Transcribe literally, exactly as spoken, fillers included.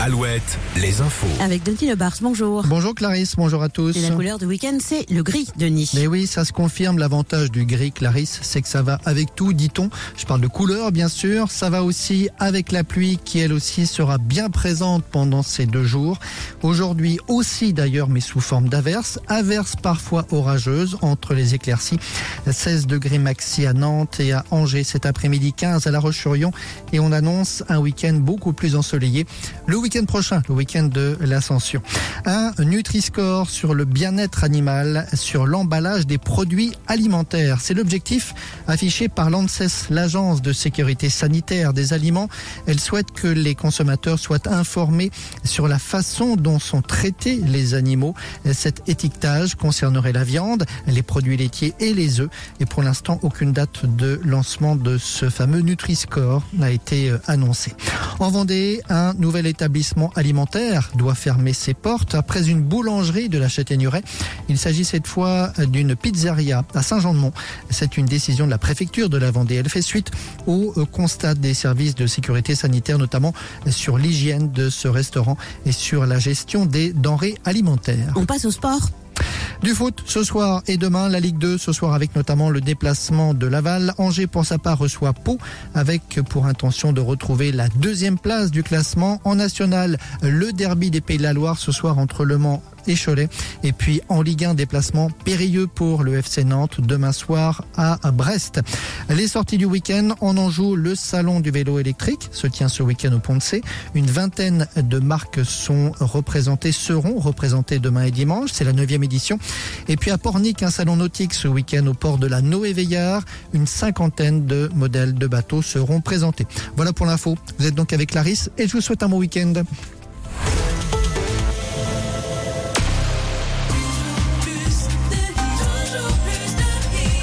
Alouette, les infos. Avec Denis Lebars, bonjour. Bonjour Clarisse, bonjour à tous. Et la couleur du week-end, c'est le gris, Denis. Mais oui, ça se confirme, l'avantage du gris, Clarisse, c'est que ça va avec tout, dit-on. Je parle de couleur, bien sûr. Ça va aussi avec la pluie qui, elle aussi, sera bien présente pendant ces deux jours. Aujourd'hui aussi, d'ailleurs, mais sous forme d'averses. Averses parfois orageuses entre les éclaircies. seize degrés maxi à Nantes et à Angers cet après-midi, quinze à La Roche-sur-Yon. Et on annonce un week-end beaucoup plus ensoleillé le week-end prochain, le week-end de l'Ascension. Un Nutri-Score sur le bien-être animal, sur l'emballage des produits alimentaires. C'est l'objectif affiché par l'ANSES, l'Agence de sécurité sanitaire des aliments. Elle souhaite que les consommateurs soient informés sur la façon dont sont traités les animaux. Cet étiquetage concernerait la viande, les produits laitiers et les œufs. Et pour l'instant, aucune date de lancement de ce fameux Nutri-Score n'a été annoncée. En Vendée, un nouvel établissement alimentaire doit fermer ses portes après une boulangerie de la Châtaigneraie. Il s'agit cette fois d'une pizzeria à Saint-Jean-de-Mont. C'est une décision de la préfecture de la Vendée. Elle fait suite au constat des services de sécurité sanitaire, notamment sur l'hygiène de ce restaurant et sur la gestion des denrées alimentaires. On passe au sport. Du foot ce soir et demain, la Ligue deux ce soir avec notamment le déplacement de Laval. Angers pour sa part reçoit Pau avec pour intention de retrouver la deuxième place du classement. En national, le derby des Pays de la Loire ce soir entre Le Mans et Cholet. Et puis en Ligue un, déplacement périlleux pour le F C Nantes demain soir à Brest. Les sorties du week-end, on en joue le salon du vélo électrique, se tient ce week-end au Pont-de-Cé. Une vingtaine de marques sont représentées, seront représentées demain et dimanche. C'est la neuvième édition. Et puis à Pornic, un salon nautique ce week-end au port de la Noé-Veillard. Une cinquantaine de modèles de bateaux seront présentés. Voilà pour l'info. Vous êtes donc avec Clarisse et je vous souhaite un bon week-end.